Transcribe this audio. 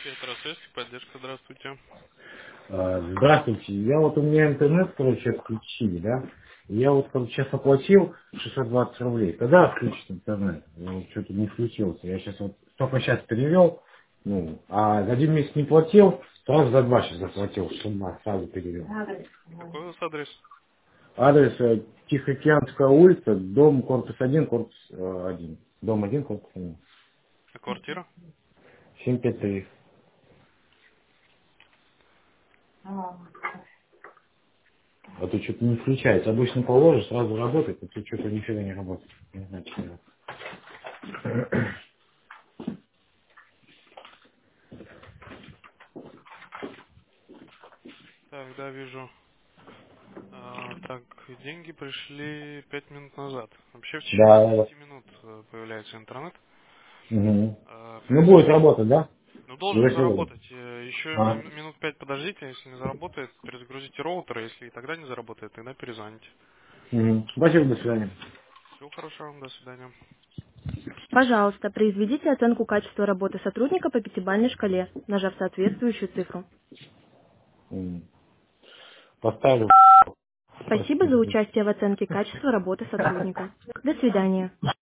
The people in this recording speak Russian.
Электросвязь, поддержка, здравствуйте. Здравствуйте. У меня интернет, отключили, да? Я сейчас оплатил 620 рублей. Когда включить интернет? Что-то не включился. Я только сейчас перевел, а за один месяц не платил, сразу за два сейчас заплатил, сразу перевел. Какой у вас адрес? Адрес Тихоокеанская улица, дом корпус 1, корпус 1. Дом 1, корпус 1. А квартира? 753. А то что-то не включается. Обычно положишь, сразу работает, а тут что-то нифига не работает. Не знаю, почему. Так, да, вижу. Так, деньги пришли 5 минут назад. Вообще в течение Да. 10 минут появляется интернет. Угу. Ну, будет Перезвоните. работать, да? Ну, должен Или сегодня? заработать. Еще А. минут 5 подождите, если не заработает, перезагрузите роутер, а если и тогда не заработает, тогда перезвоните. Угу. Спасибо, до свидания. Всего хорошего вам, до свидания. Пожалуйста, произведите оценку качества работы сотрудника по пятибалльной шкале, нажав соответствующую цифру. М. Поставлю. Спасибо за участие в оценке качества работы сотрудника. До свидания.